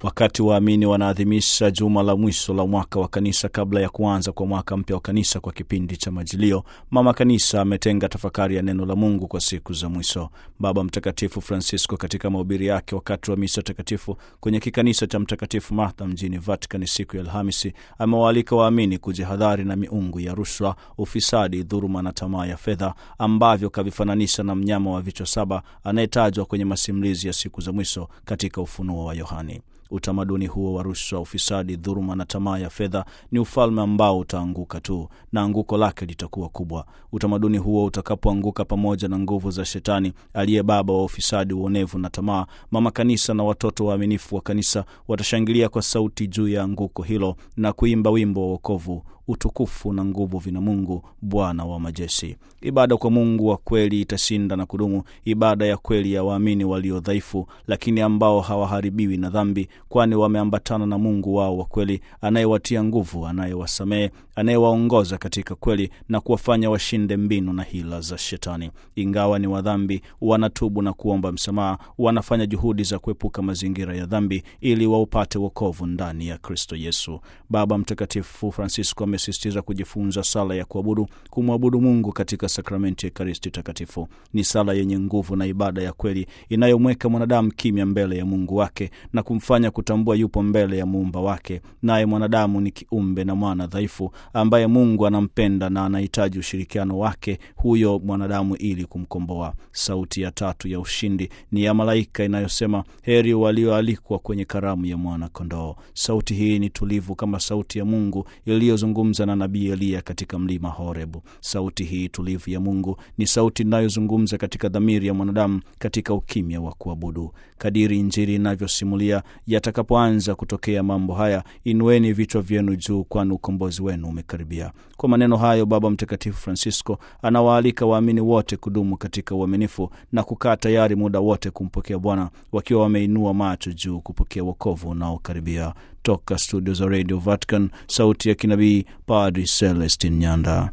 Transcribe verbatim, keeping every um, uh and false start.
Wakati waamini wanaadhimisha juma la mwisho la mwaka wa kanisa kabla ya kuanza kwa mwaka mpya wa kanisa kwa kipindi cha Majilio, Mama Kanisa ametenga tafakari ya neno la Mungu kwa siku za mwisho. Baba Mtakatifu Francisco katika mahubiri yake wakati wa misa takatifu kwenye kikanisa cha Mtakatifu Martha mjini Vatican siku ya Alhamisi, amewaalika waamini kujihadhari na miungu ya rushwa, ufisadi, dhuluma na tamaa ya fedha ambavyo kavifananisha na mnyama wa vichwa saba anayetajwa kwenye masimulizi ya siku za mwisho katika Ufunuo wa Yohani. Utamaduni huo wa rushwa, ufisadi, dhuluma na tamaa ya fedha ni ufalme ambao utaanguka tu, na anguko lake litakuwa kubwa. Utamaduni huo utakapoanguka pamoja na nguvu za shetani aliye baba wa ufisadi, uonevu na tamaa, Mama Kanisa na watoto waaminifu wa kanisa watashangilia kwa sauti juu ya anguko hilo na kuimba wimbo wa wokovu: utukufu na nguvu vina Mungu, Bwana wa majeshi. Ibada kwa Mungu wa kweli itashinda na kudumu, ibada ya kweli ya waamini walio dhaifu lakini ambao hawaharibiwi na dhambi, kwani wameambatana na Mungu wao wa kweli, anayewatia nguvu, anayewasamehe, anayewaongoza katika kweli na kuwafanya washinde mbinu na hila za shetani. Ingawa ni wadhambi, wanatubu na kuomba msamaha, wanafanya juhudi za kuepuka mazingira ya dhambi ili waupate wokovu ndani ya Kristo Yesu. Baba Mtakatifu Francisco amesisitiza kujifunza sala ya kuabudu, kumwabudu Mungu katika sakramenti ya Ekaristi Takatifu. Ni sala yenye nguvu na ibada ya kweli inayomweka mwanadamu kimya mbele ya Mungu wake na kumfanya kutambua yupo mbele ya Muumba wake, naye mwanadamu ni kiumbe na mwana dhaifu ambaye Mungu anampenda na anahitaji ushirikiano wake huyo mwanadamu ili kumkomboa. Sauti ya tatu ya ushindi ni ya malaika inayosema, heri walioalikwa kwenye karamu ya mwana kondoo. Sauti hii ni tulivu kama sauti ya Mungu iliyozungumza na nabii Elia katika mlima Horebu. Sauti hii tulivu ya Mungu ni sauti inayozungumza katika dhamiri ya mwanadamu katika ukimya wa kuabudu. Kadiri Injili inavyosimulia, yatakapoanza kutokea mambo haya, inueni vichwa vyenu juu, kwani ukombozi wenu umekaribia. Kwa maneno hayo, Baba Mtakatifu Francisco anawaalika waamini wote kudumu katika uaminifu na kukaa tayari muda wote kumpokea Bwana, wakiwa wameinua macho juu kupokea wokovu unaokaribia. Toka studio za Radio Vatican, sauti ya kinabii, Padre Celestin Nyanda.